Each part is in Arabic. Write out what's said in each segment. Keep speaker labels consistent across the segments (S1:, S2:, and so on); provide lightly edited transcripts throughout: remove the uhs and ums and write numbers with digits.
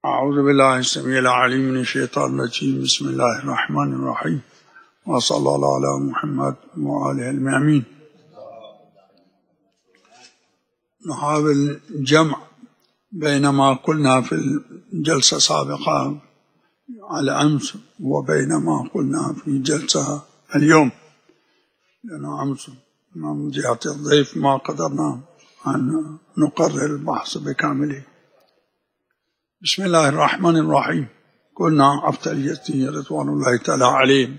S1: أعوذ بالله السميع العليم من الشيطان الرجيم. بسم الله الرحمن الرحيم، وصلى الله على محمد وآله المأمين. نحاول جمع بين ما قلنا في الجلسة السابقة على أمس وبين ما قلنا في جلسة اليوم، لأن أمس من جهة الضيف ما قدرنا أن نقرر البحث بكامله. بسم الله الرحمن الرحيم. قلنا أفتى رضوان الله تعالى عليهم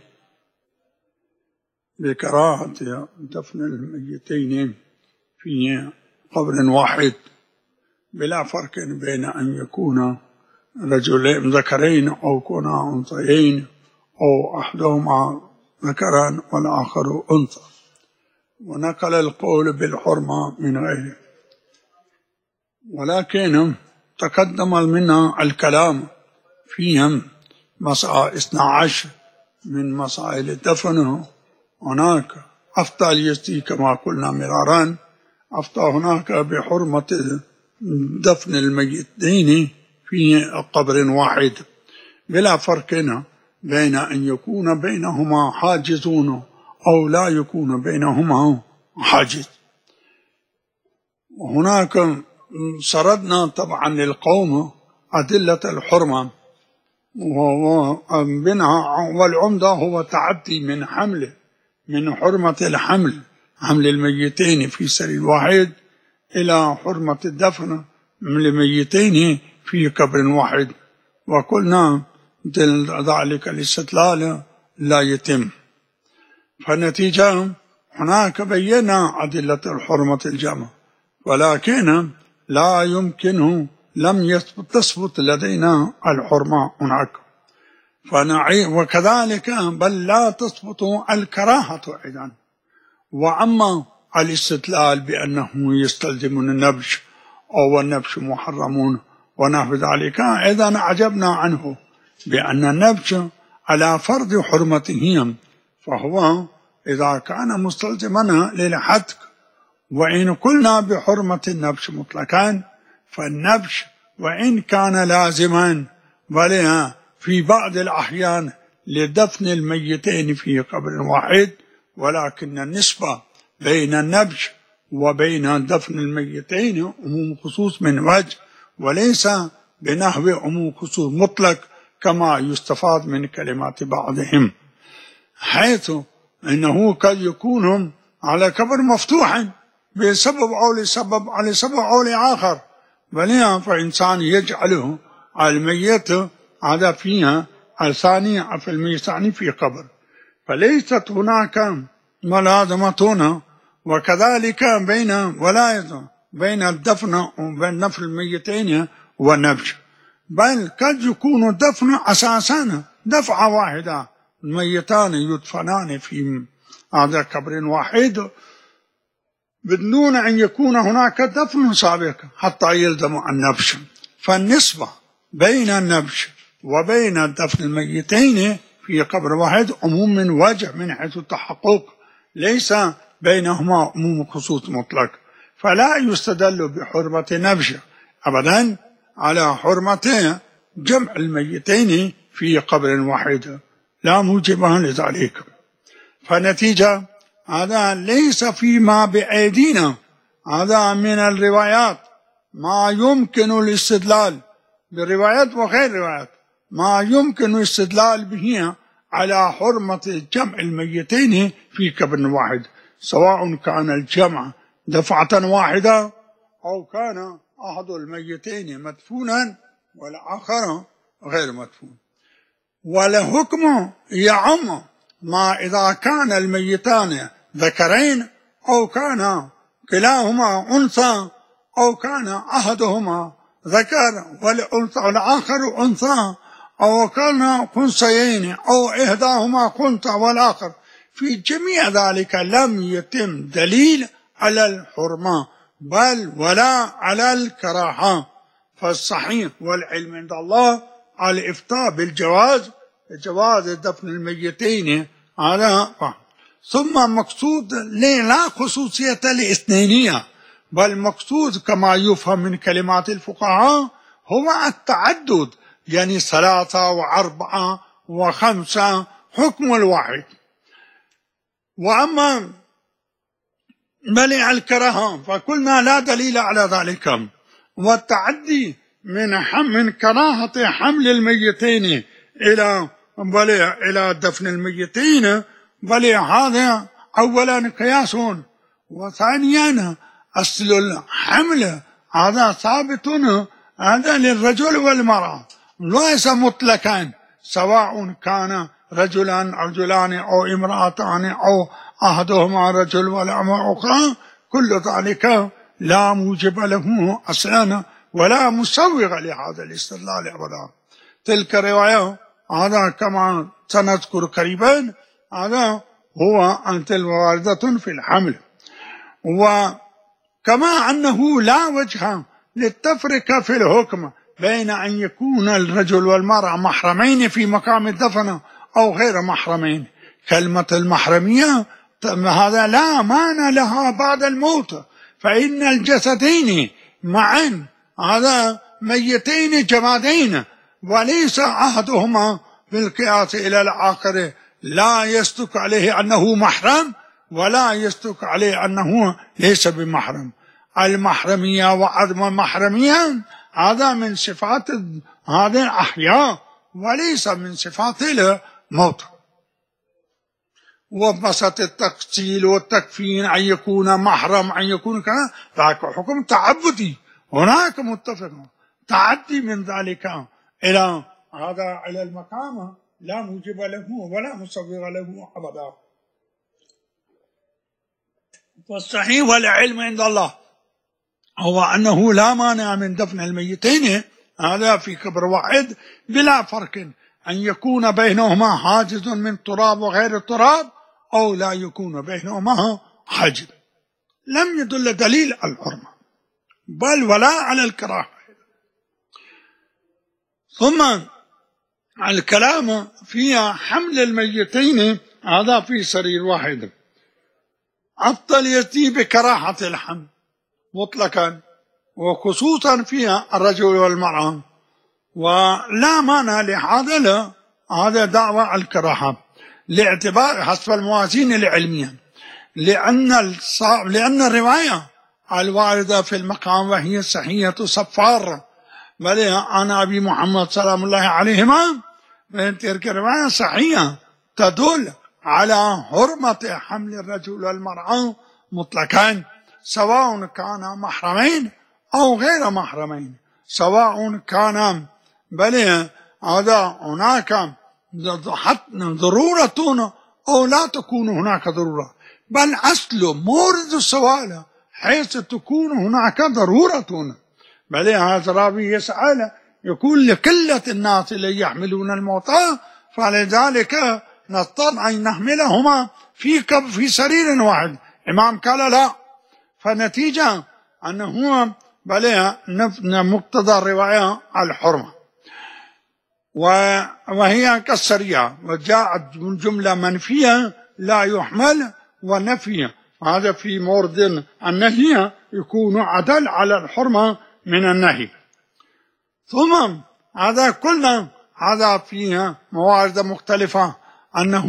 S1: بكراهة دفن الميتين في قبر واحد، بلا فرق بين أن يكون رجلين ذكرين أو كونا أنثيين أو أحدهما ذكران والآخر أنثى، ونقل القول بالحرمة من غيره. ولكن تقدم منا الكلام فيهم مسألة 12 من مسائل الدفن. هناك أفتى اليزدي كما قلنا مرارا، أفتى هناك بحرمة دفن الميتين في قبر واحد بلا فرق بين أن يكون بينهما حاجزون أو لا يكون بينهما حاجز. وهناك سردنا طبعا للقوم أدلة الحرمة، والعمدة هو تعدي من حمله، من حرمة الحمل، حمل الميتين في سرير واحد، إلى حرمة الدفن الميتين في قبر واحد. وقلنا ذلك الاستدلال لا يتم. فالنتيجة هناك بينا أدلة الحرمة الجمع، ولكن لا يمكن، لم تثبت لدينا الحرمة هناك. وكذلك بل لا تثبت الكراهة أيضا. وأما الاستدلال بأنه يستلزم النبش أو النبش محرمون ونحو ذلك، إذا عجبنا عنه بأن النبش على فرض حرمته، فهو إذا كان مستلزما للحتك، وإن قلنا بحرمة النبش مطلقا، فالنبش وإن كان لازما بل في بعض الأحيان لدفن الميتين في قبر واحد، ولكن النسبة بين النبش وبين دفن الميتين عموم خصوص من وجه، وليس بنحو عموم خصوص مطلق كما يستفاد من كلمات بعضهم، حيث إنه قد يكون على قبر مفتوحا بسبب أو لسبب أو لآخر، بل فإنسان يجعله الميت هذا فيها الثاني في الميتان في قبر، فليست هناك ملازمة. وكذلك بين الدفن وبين دفن الميتين والنبش، بل قد يكون الدفن أساسا دفعة واحدة، الميتان يدفنان في هذا قبر واحد بدون أن يكون هناك دفن سابق حتى يلزم النبش. فالنسبة بين النبش وبين دفن الميتين في قبر واحد عموم من وجه من حيث التحقق، ليس بينهما عموم خصوص مطلق، فلا يستدل بحرمة النبش أبدا على حرمة جمع الميتين في قبر واحد، لا موجب لذلك. فنتيجة هذا ليس فيما بأيدينا، هذا من الروايات ما يمكن الاستدلال بالروايات وغير الروايات، ما يمكن الاستدلال به على حرمة جمع الميتين في قبر واحد، سواء كان الجمع دفعة واحدة أو كان أحد الميتين مدفونا والآخر غير مدفون. والحكم يعم ما إذا كان الميتان ذكرين أو كان كلاهما أنثى أو كان أحدهما ذكر والأنثى والآخر أنثى، أو كان خنثيين أو إحداهما خنثى والآخر، في جميع ذلك لم يتم دليل على الحرمة بل ولا على الكراهة. فالصحيح والعلم عند الله على الإفتاء بالجواز، جواز دفن الميتين على ثم مقصود لا خصوصية الاثنينية، بل مقصود كما يفهم من كلمات الفقهاء هو التعدد، يعني 3 و4 و5 حكم الواحد. وأما منع الكراهة فقلنا لا دليل على ذلك، والتعدي من كراهة حمل الميتين إلى دفن الميتين بل هذا أولا قياس، وثانيا أصل الحمل هذا ثابت هذا للرجل والمرأة ليس مطلقا، سواء كان رجلان أو امرأتان أو أحدهما رجل والأمر أخرى، كل ذلك لا موجب له أصلا ولا مسوغ لهذا الاستدلال أبدا. تلك الرواية هذا كما سنذكر قريبا هذا هو أنت الواردة في الحمل. وكما أنه لا وجه للتفرقة في الحكم بين أن يكون الرجل والمرأة محرمين في مقام الدفن أو غير محرمين، كلمة المحرمية هذا لا معنى لها بعد الموت، فإن الجسدين معا هذا ميتين جمادين، وليس أحدهما بالقياس إلى الآخر لا يصدق عليه أنه محرم ولا يصدق عليه أنه ليس بمحرم. المحرمية وعدم المحرمية هذا من صفات هذه الأحياء وليس من صفات الموت. ومسألة التقتيل والتكفين أن يكون محرم أن يكون كذا ذاك حكم تعبدي، هناك متفق. تعدي من ذلك إلى هذا إلى المقام لا موجب له ولا مسوغ له أبدا. والصحيح والعلم عند الله هو أنه لا مانع من دفن الميتين هذا في قبر واحد بلا فرق أن يكون بينهما حاجز من تراب وغير تراب أو لا يكون بينهما حاجز. لم يدل دليل على الحرمة بل ولا على الكراهة. ثم الكلام في حمل الميتين هذا في سرير واحد أفضل يأتي بكراهة الحمل مطلقا وخصوصا فيها الرجل والمرأة، ولا مانع لهذا هذا دعوة الكراهة لاعتبار حسب الموازين العلمية، لأن الرواية الواردة في المقام وهي صحيحة صفار بل عن أبي محمد سلام الله عليهما، تلك الرواية صحيحة تدل على حرمة حمل الرجل والمرأة مطلقا، سواء كان محرمين أو غير محرمين، سواء كان بل هذا هناك ضرورة أو لا تكون هناك ضرورة، بل أصل مورد السؤال حيث تكون هناك ضرورة. بل هذا الراوي يسأل يقول لقلة الناس اللي يحملون الموتى فلذلك نضطر أن نحملهما في سرير واحد. إمام قال لا، فنتيجة أنه بل مقتضى الرواية الحرمة وهي كالسريعة، وجاءت من جملة منفية لا يحمل ونفي، هذا في مورد النهي يكون عدل على الحرمة من النهي. ثم هذا كلنا هذا فيها موارد مختلفة، أنه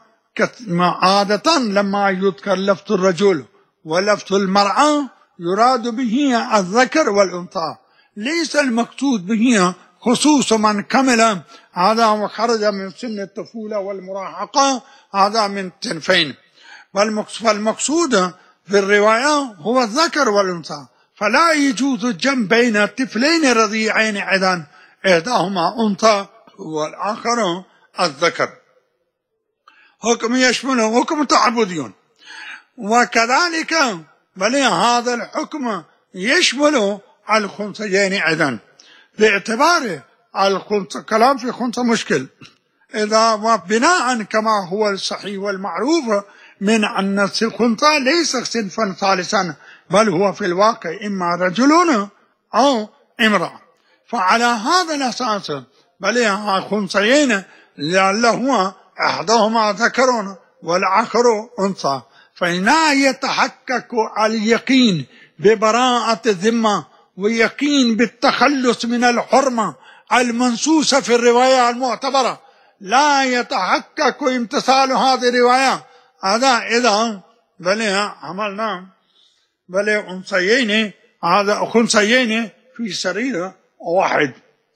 S1: عادة لما يذكر لفظ الرجل ولفظ المرأة يراد به الذكر والأنثى، ليس المقصود به خصوص من كمل هذا وخرج من سن الطفولة والمراهقة هذا من صنفين، فالمقصود في الرواية هو الذكر والأنثى، فلا يجوز الجمع بين الطفلين رضيعين أيضا إحداهما أنثى والآخر الذكر. حكم يشمله حكم تعبدي، وكذلك بل هذا الحكم يشمل الخنثيين أيضا، باعتبار الكلام في خنثى مشكل إذا وبناء كما هو الصحيح والمعروف من أن الخنثى ليس صنفا ثالثا بل هو في الواقع إما رجل أو امرأة، فعلى هذا الأساس بل خنثيين لعله أحدهما ذكر والآخر أنثى، فإن يتحقق اليقين ببراءة الذمة ويقين بالتخلص من الحرمة المنصوصة في الرواية المعتبرة لا يتحقق امتثال هذه الرواية. هذا إذا بل عملنا بل أنثيين، هذا خنثيين في سرير واحد،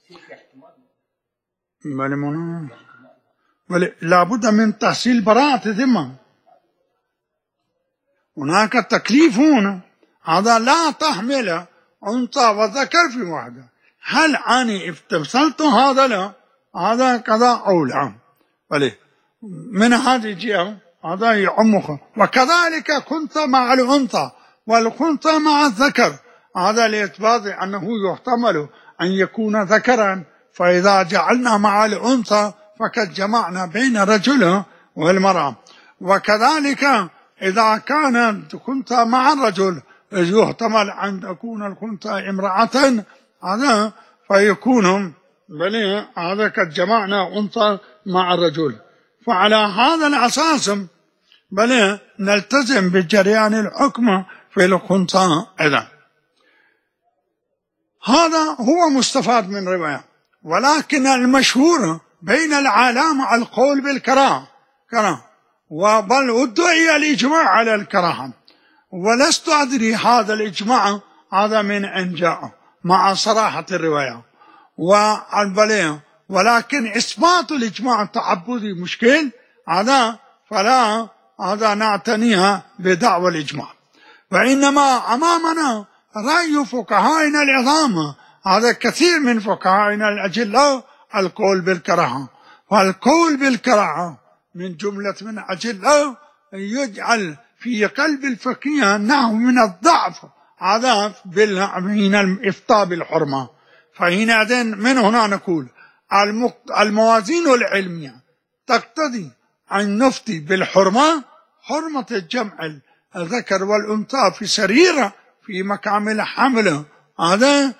S1: بل لابد من تحصيل براءة ذمة. هناك تكليف هنا، هذا لا تحمل أنثى وذكر في واحدة. هل أنا امتثلت هذا؟ لا، هذا كذا أو لا. بل من هذه الجهة هذا يعمق. وكذلك كنت مع الأنثى والخنثى مع الذكر، هذا لإثبات أنه يحتمل أن يكون ذكرا، فإذا جعلنا مع الأنثى فقد جمعنا بين الرجل والمرأة. وكذلك إذا كانت الخنثى مع الرجل يحتمل أن تكون الخنثى امرأة، هذا فيكون بل هذا قد جمعنا أنثى مع الرجل. فعلى هذا الأساس بل نلتزم بجريان الحكم في الخنثى. إذن هذا هو مستفاد من رواية، ولكن المشهور بين العلامة القول بالكراهة، وبل ادعي الإجماع على الكراهة، ولست أدري هذا الإجماع هذا من أين جاء مع صراحة الرواية والبلية، ولكن إثبات الإجماع التعبدي مشكل، هذا فلا هذا نعتنيها بدعوى الإجماع. وإنما أمامنا رأي فقهائنا العظام، هذا كثير من فقهائنا الأجلاء القول بالكراهة، والقول بالكراهة من جملة من أجلاء يجعل في قلب الفقيه نوع من الضعف، هذا من الإفتاء بالحرمة. فحينئذ من هنا نقول الموازين العلمية تقتضي أن نفتي بالحرمة، حرمة الجمع الذكر والأنثى في سريرة في مقام الحمل، هذا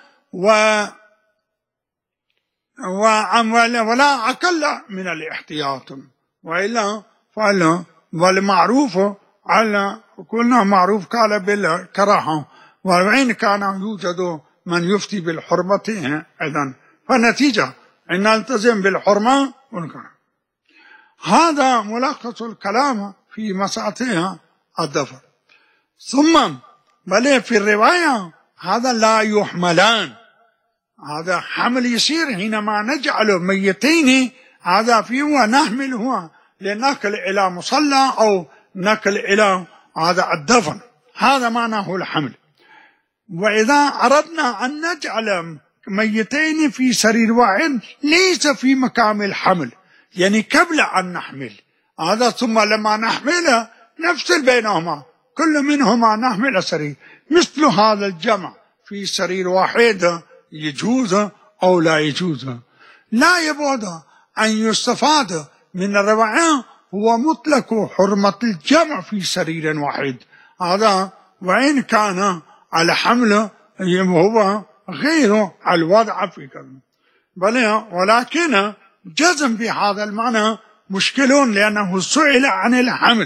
S1: ولا أقل من الاحتياط، وإلا فلا. والمعروف على كلنا معروف قال بالكراهة، وإن كان يوجد من يفتي بالحرمة. إذن فالنتيجة أن نلتزم بالحرمة والكراهة. هذا ملخص الكلام في مسألة الدفر. ثم بل في الرواية هذا لا يحملان، هذا حمل يسير حينما نجعل ميتين هذا فيه ونحمله لنقل إلى مصلى أو نقل إلى هذا الدفن، هذا معناه الحمل. وإذا أردنا أن نجعل ميتين في سرير واحد ليس في مقام الحمل، يعني قبل أن نحمل هذا، ثم لما نحمل نفصل بينهما، كل منهما نحمل سرير، مثل هذا الجمع في سرير واحد يجوز أو لا يجوز. لا يبعد أن يستفاد من الرواية هو مطلق حرمة الجمع في سرير واحد، هذا وإن كان الحمل هو غير الوضع في كلمة بل، ولكن جزم بهذا المعنى مشكل لأنه سئل عن الحمل.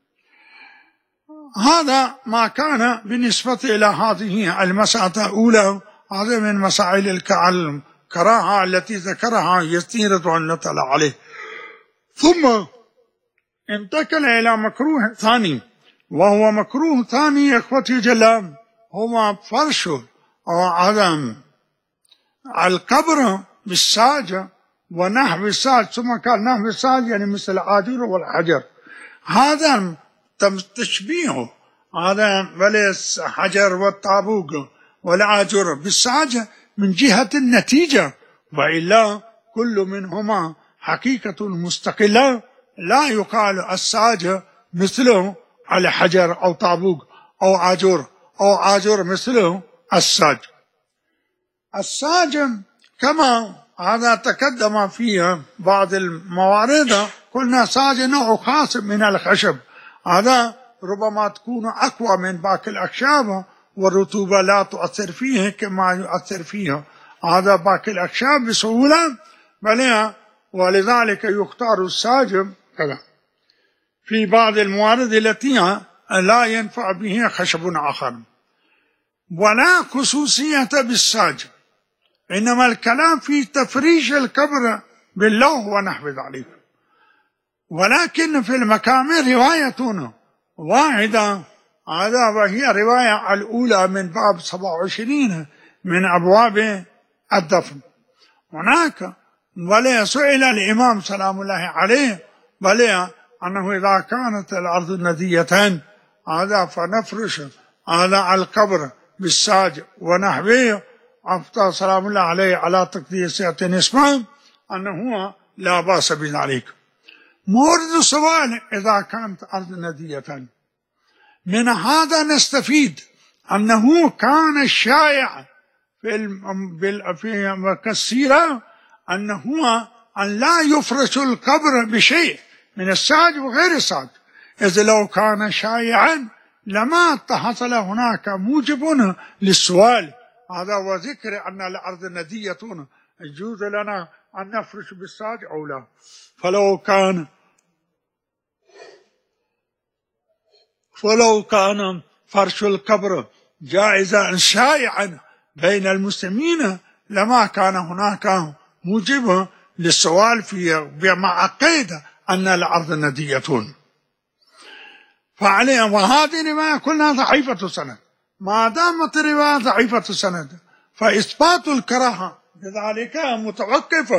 S1: هذا ما كان بالنسبة إلى هذه المسألة الأولى، هذا من مسائل الكراهة التي ذكرها يسير أن نطلع عليه. ثم انتقل إلى مكروه ثاني، وهو مكروه ثاني يا إخوتي جل هو فرش أو عدم القبر بالساج ونحو الساج. ثم قال نحو الساج يعني مثل العاجر والحجر، هذا تشبيه هذا بلس حجر والطابوق والعاجر بالساج من جهة النتيجة، وإلا كل منهما حقيقة مستقلة، لا يقال الساج مثله على حجر أو طابوق أو عاجر مثله الساج. الساج كما هذا تقدم فيه بعض الموارد، قلنا ساج نوع خاص من الخشب، هذا ربما تكون أقوى من باقي الأخشاب، والرطوبة لا تؤثر فيه كما يؤثر فيه هذا باقي الأخشاب بسهولة، بل ولذلك يختار الساج كذا في بعض الموارد التي لا ينفع به خشب آخر. ولا خصوصية بالساجد، إنما الكلام في تفريش القبر باللوح ونحو ذلك. ولكن في المقام رواية واحدة، هذا وهي رواية الأولى من باب 27 من أبواب الدفن. هناك ولا سئل الإمام سلام الله عليه ولا أنه إذا كانت الأرض ندية هذا فنفرش هذا القبر بالساج ونحوه، أفتى سلام الله عليه على تقديسية اسمه أنه لا بأس بذلك. مورد السؤال إذا كانت أرض ندية، من هذا نستفيد أنه كان الشائع في السيرة أنه أن لا يفرش القبر بشيء من الساج وغير الساج، إذ لو كان شائعا لما حصل هناك موجب للسؤال هذا وذكر أن الأرض ندية يجوز لنا أن نفرش بالساج أو لا. فلو كان فرش القبر جائزا شائعا بين المسلمين لما كان هناك موجب للسؤال مع قيد أن الأرض ندية. فعليه وهذه رواية كلها ضعيفة السند. ما دامت الرواية ضعيفة السند فإثبات الكراهة بذلك متوقف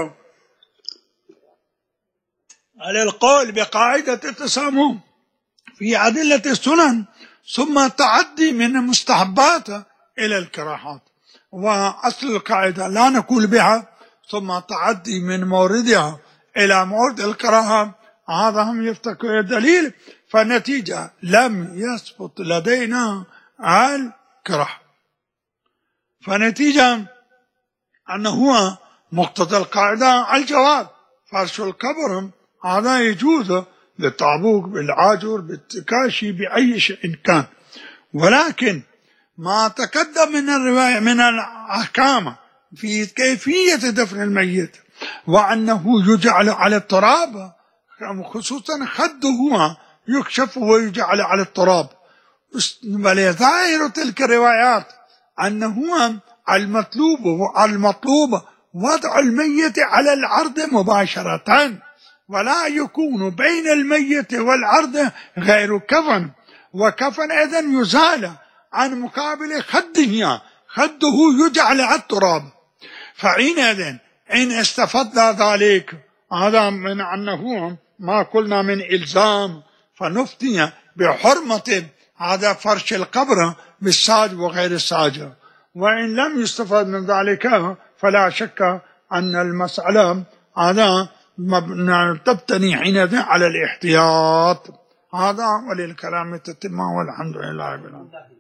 S1: على القول بقاعدة التسامح في أدلة السنن، ثم تعدي من المستحبات إلى الكراهات. وأصل القاعدة لا نقول بها ثم تعدي من موردها إلى مورد الكراهة، هذا هم يفتكر الدليل، فالنتيجة لم يثبت لدينا الكراهة. فنتيجة أنه هو مقتضى القاعدة الجواب، فرش القبر هذا يجوز بالطابوق بالعاجر بالتكاشي بأي شيء كان. ولكن ما تقدم من الرواية من الأحكام في كيفية دفن الميت وأنه يجعل على التراب، خصوصا خده يكشف ويجعل على التراب، ظاهر تلك الروايات أنه المطلوب وضع الميت على الأرض مباشرة، ولا يكون بين الميت والأرض غير كفن، وكفن إذن يزال عن مقابل خده يجعل على التراب. فحينئذ إن استفدنا ذلك هذا من أنه ما قلنا من إلزام، فنفتي بحرمة هذا فرش القبر بالساج وغير الساج. وإن لم يستفد من ذلك فلا شك أن المسألة هذا تبتني حينئذ على الاحتياط. هذا وللكلام تتم والحمد لله رب العالمين.